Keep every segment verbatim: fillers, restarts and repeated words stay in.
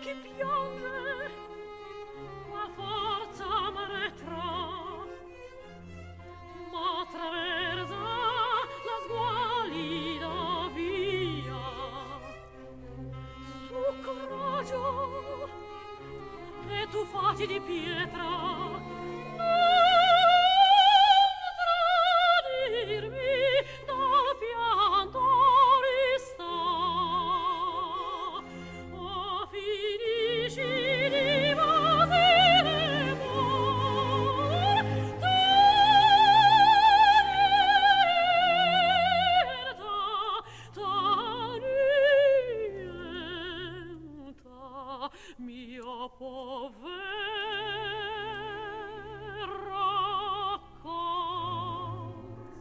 chi piange, la forza m'arretra, ma traversa la sgualida via. Su coraggio, e tu fatti di pietra, mia povera cor.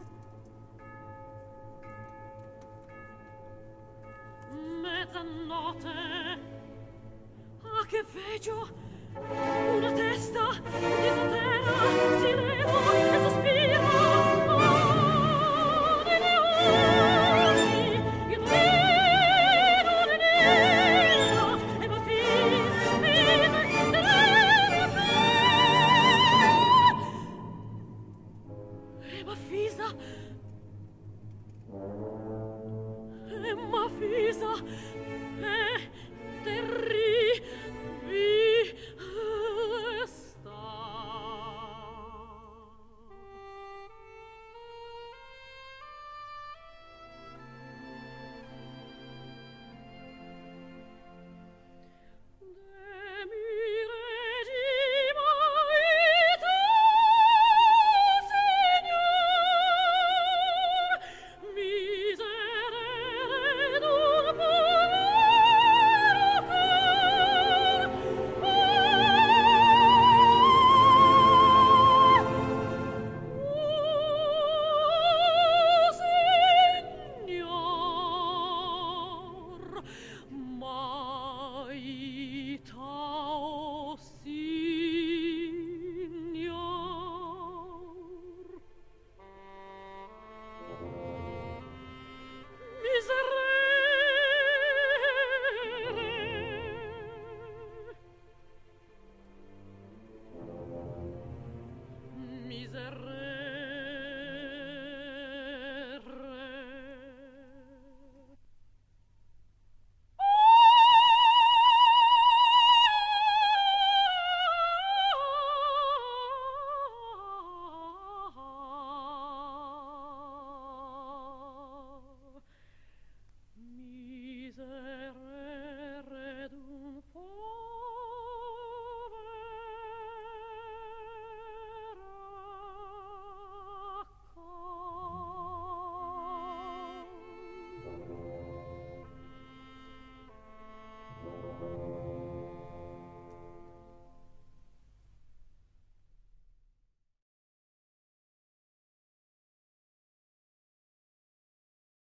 Mezzanotte, ah che veggio, una testa disottera si leva e sospira. Ah, nei leoni, il nero ne nera, e ma fise, fise, teneva e ma fisa, e ma fisa, e terribile sta. De mi regima et tu, Signor, miserere d'un povero cor. Oh, Signor, ma